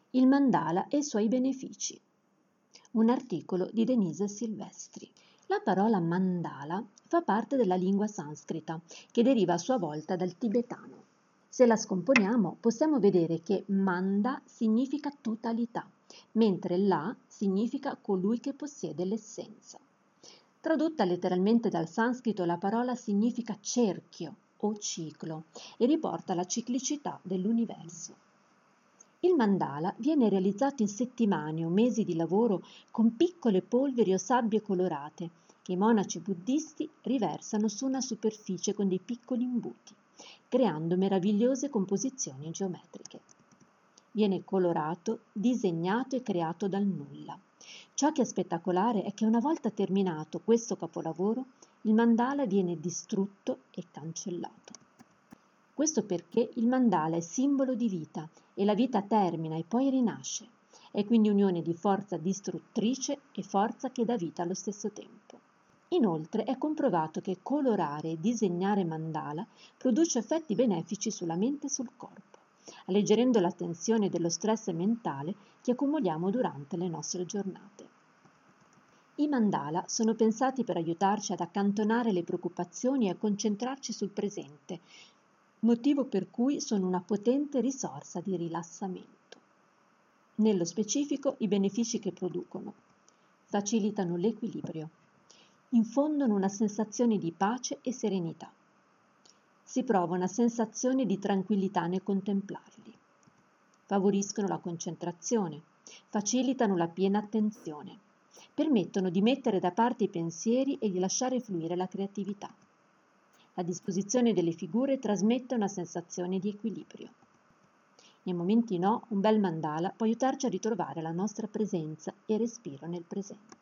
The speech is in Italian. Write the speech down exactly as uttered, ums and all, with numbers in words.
Il mandala e i suoi benefici. Un articolo di Denise Silvestri. La parola mandala fa parte della lingua sanscrita, che deriva a sua volta dal tibetano. Se la scomponiamo, possiamo vedere che manda significa totalità, mentre la significa colui che possiede l'essenza. Tradotta letteralmente dal sanscrito, la parola significa cerchio o ciclo e riporta la ciclicità dell'universo. Il mandala viene realizzato in settimane o mesi di lavoro con piccole polveri o sabbie colorate che i monaci buddisti riversano su una superficie con dei piccoli imbuti, creando meravigliose composizioni geometriche. Viene colorato, disegnato e creato dal nulla. Ciò che è spettacolare è che una volta terminato questo capolavoro, il mandala viene distrutto e cancellato. Questo perché il mandala è simbolo di vita e la vita termina e poi rinasce. È quindi unione di forza distruttrice e forza che dà vita allo stesso tempo. Inoltre è comprovato che colorare e disegnare mandala produce effetti benefici sulla mente e sul corpo, alleggerendo la tensione dello stress mentale che accumuliamo durante le nostre giornate. I mandala sono pensati per aiutarci ad accantonare le preoccupazioni e a concentrarci sul presente, motivo per cui sono una potente risorsa di rilassamento. Nello specifico, i benefici che producono: facilitano l'equilibrio, infondono una sensazione di pace e serenità, si prova una sensazione di tranquillità nel contemplarli, favoriscono la concentrazione, facilitano la piena attenzione, permettono di mettere da parte i pensieri e di lasciare fluire la creatività. La disposizione delle figure trasmette una sensazione di equilibrio. Nei momenti no, un bel mandala può aiutarci a ritrovare la nostra presenza e respiro nel presente.